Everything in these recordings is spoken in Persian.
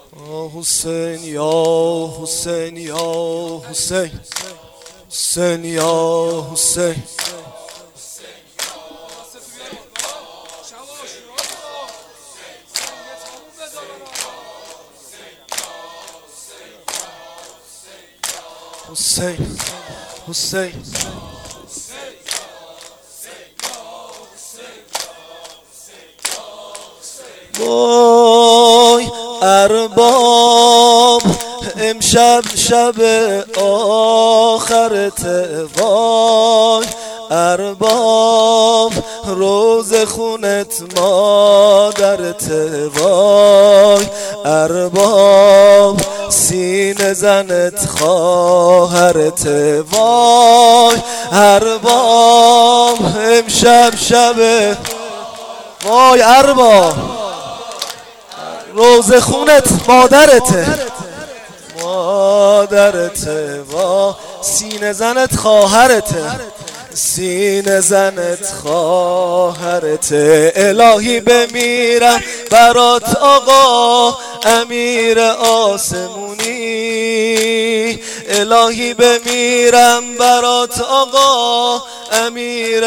حسین یا حسین یا حسین، حسین یا حسین. حسین حسین وای ارباب امشب شب آخرت، وای ارباب روز خونت مادرت، وای ارباب سینه زنت خواهرت، وای ارباب امشب شب، وای ارباب روز خونت مادرته، مادرته، وای سینه زنت خواهرته، سینه زنت خواهرته. الهی بمیرم برات آقا امیر آسمونی، الهی بمیرم برات آقا امیر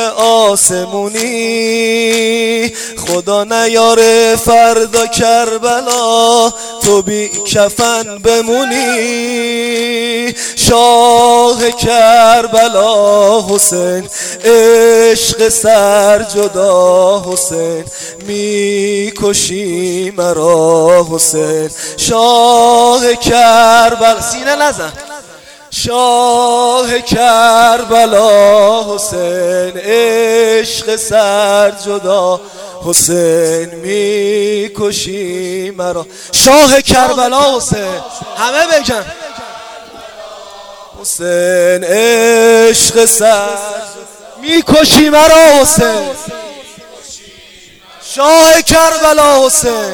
آسمونی. خدا نیاره فردا کربلا تو بی کفن بمونی. شاه کربلا حسین، عشق سر جدا حسین، میکشی مرا حسین. شاه کربلا، سینه نزن، شاه کربلا حسین، عشق سر جدا حسین، میکشی مرا. شاه کربلا حسین، همه بگن حسین، عشق سر میکشی مرا حسین. شاه کربلا حسین،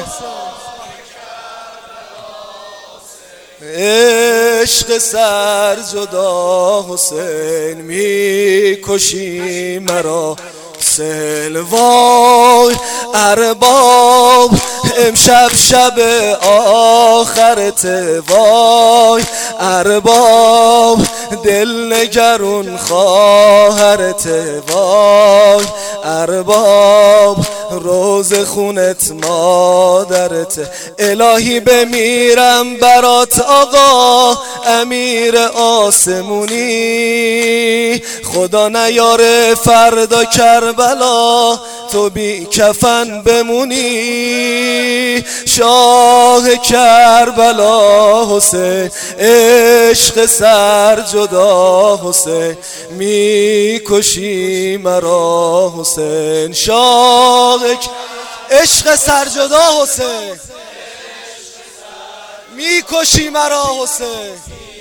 عشق سر جدا حسین، میکشی مرا حسین. وای ارباب امشب شب آخرت، وای ارباب دل نگرون خواهرت، وای ارباب روز خونت مادرت. الهی بمیرم برات آقا امیر آسمونی. خدا نیاره فردا کربلا تو بی کفن بمونی. شاه کربلا حسین، عشق سر جدا حسین، میکشی مرا حسین. شاه عشق سر جدا حسین، میکشی مرا حسین.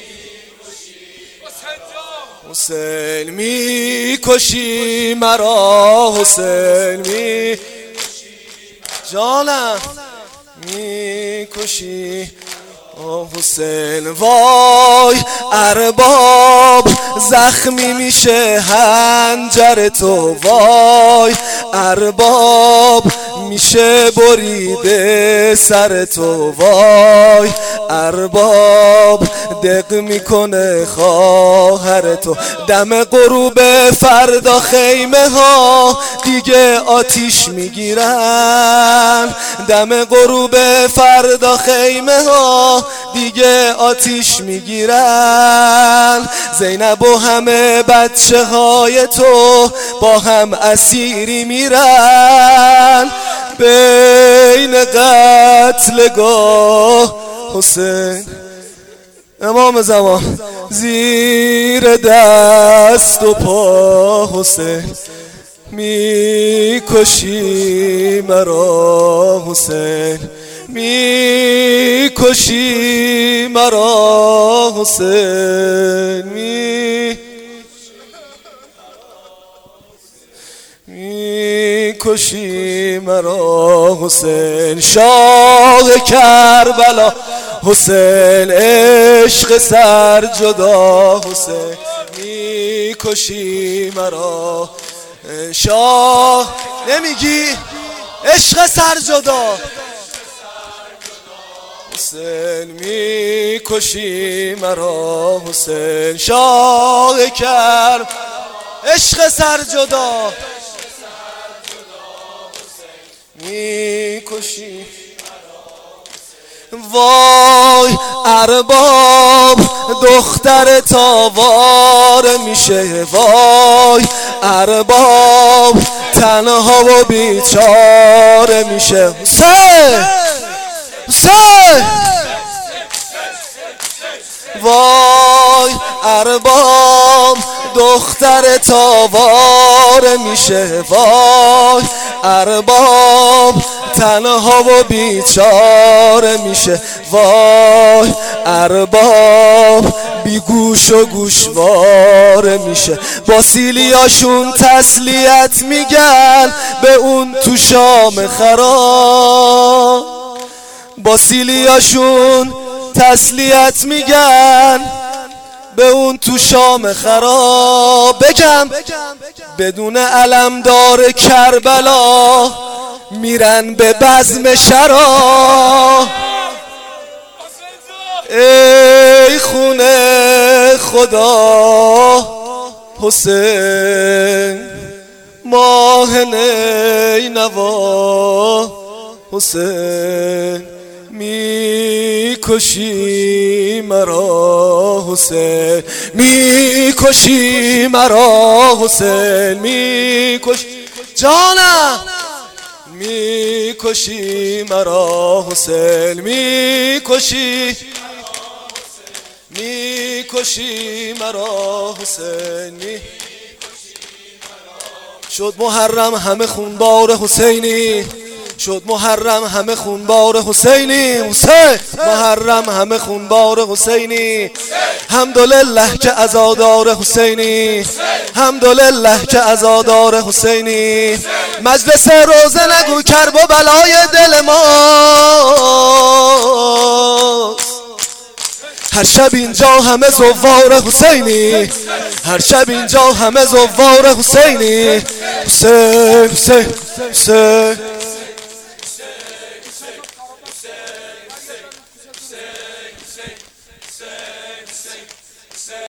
حسین میکشی مرا حسین، جانم میکشی حسین. وای ارباب زخمی میشه حنجر تو، وای ارباب میشه بریده سر تو، وای ارباب دق میکنه خواهر تو. دم غروب فردا خیمه ها دیگه آتیش میگیرن، دم غروب فردا خیمه ها دیگه آتیش میگیرن. زینب و همه بچه های تو با هم اسیری میرن. بین قتلگاه حسین امام زمان، زیر دست و پا حسین، میکشی مرا حسین، میکشی مرا حسین، میکشی مرا حسین. شاه کربلا حسین، عشق سر جدا حسین، میکشی مرا. شاه نمیگی عشق سر جدا حسین میکشی مرا حسین شاه کرب عشق سرجدا میکشی وای ارباب دختر تاوار میشه وای ارباب تنها و بیچاره میشه حسین حسین وای ارباب دختر تاوار میشه وای ارباب تنها و بیچاره میشه وای ارباب بی گوش و گوشواره میشه با سیلیاشون تسلیت میگن به اون تو شام خراب با سیلیاشون تسلیت میگن به اون تو شام خراب بگم بدون علمدار کربلا میرن به بزم شراب ای خونه خدا حسین ماه نینوا حسین میکشی مرا حسین میکشی مرا حسین میکشی جانم میکشی مرا حسین میکشی میکشی مرا حسین شد محرم همه خونبار حسینی شد محرم همه خونبار حسینی حسین محرم همه خونبار حسینی حمدالله که عزادار حسینی حمدالله که عزادار حسینی مجلس روزه نگو کرب و بلای دل ما هر شب اینجا همه زوار حسینی هر شب اینجا همه زوار حسینی حسین حسین حسین